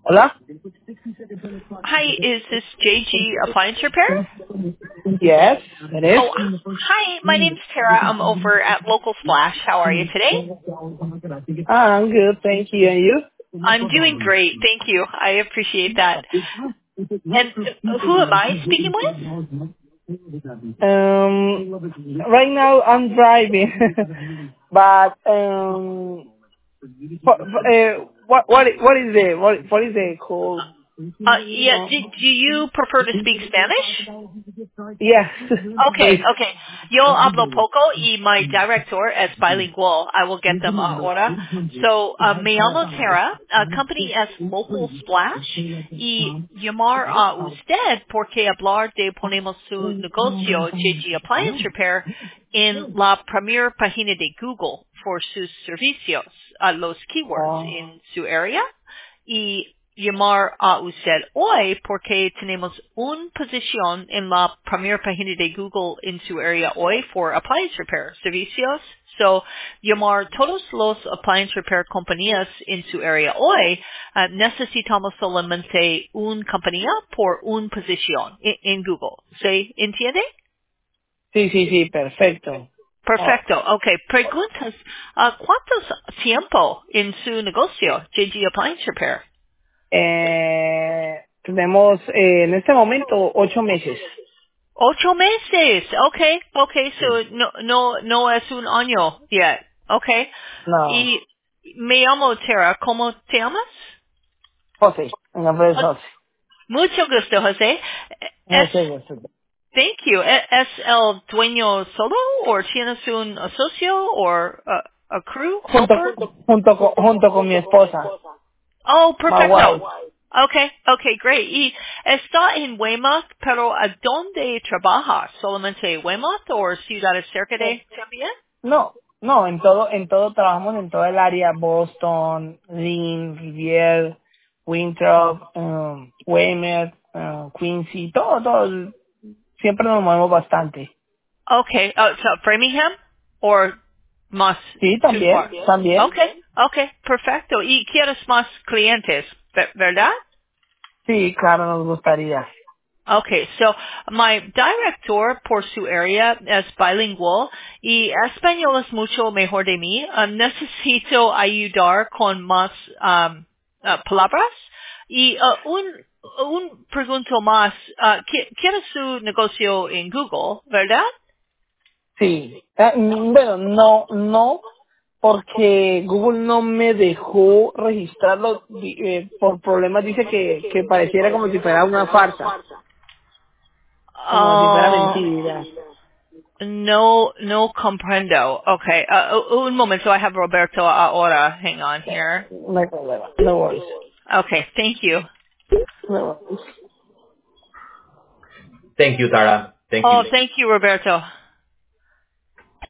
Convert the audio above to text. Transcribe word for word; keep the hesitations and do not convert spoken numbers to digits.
Hola? Hi, is this J G Appliance Repair? Yes, it is. Oh, hi, my name's Tara. I'm over at Local Splash. How are you today? Ah, I'm good, thank you. And you? I'm doing great. Thank you. I appreciate that. And uh, who am I speaking with? Um, right now I'm driving, but um, for, for, uh, what what i- what is the what what is the call? Uh, yeah, do, do you prefer to speak Spanish? Yes, Okay, please. okay. Yo hablo poco y my director es bilingual. I will get them ahora. So, uh, me llamo Tara, uh, company es Local Splash, y llamar a usted porque hablar de ponemos su negocio J G Appliance Repair en la primera página de Google por sus servicios, uh, los keywords Oh, en su área. Y llamar a usted hoy porque tenemos una posición en la primera página de Google en su área hoy for appliance repair servicios. So, llamar todos los appliance repair compañías en su área hoy, uh, necesitamos solamente una compañía por una posición en, en Google. ¿Se entiende? sí, sí, sí, perfecto. Oh, Perfecto. Okay. Preguntas, uh, ¿cuántos tiempo en su negocio J G Appliance Repair? eh, tenemos eh, en este momento ocho meses. Ocho meses. Okay, okay. So no, no, no es un año yet. Okay. No, Y me llamo Tara. ¿Cómo te llamas? José, mi nombre es Oh, José. mucho gusto, José. Es, José, José. thank you. E- ¿Es el dueño solo o tienes un socio o a, a crew Junto, helper? junto, con, junto con mi esposa, Oh, my perfecto. wife. Okay, okay, great. Y está en Weymouth, pero ¿a dónde trabaja? ¿Solamente Weymouth o ciudades cerca Eh, de también? No, no, en todo, en todo trabajamos en todo el área, Boston, Lynn, Rivier, Winthrop, um, Weymouth, uh, Quincy, todo, todo, siempre nos movemos bastante. Okay, uh, so Framingham or más Sí, too también, far? también. Okay, okay, perfecto. Y quieres más clientes, ve- ¿verdad? Sí, claro, nos gustaría. Okay, so my director por su área es bilingual y español es mucho mejor de mí. Uh, necesito ayudar con más um, uh, palabras. Y uh, un, un pregunto más, uh, ¿qui- ¿quiere su negocio en Google, verdad? Sí. Ah, mm, bueno, no, no, porque Google no me dejó registrarlo di- eh, por problemas, dice que, que pareciera como si fuera una farsa, como si fuera Oh, mentira. no, no comprendo. Okay, uh, un momento, I have Roberto ahora. Hang on here. No hay problema, no worries. Okay, thank you. No worries. Thank you, Tara. Thank Oh, you. thank you, Roberto.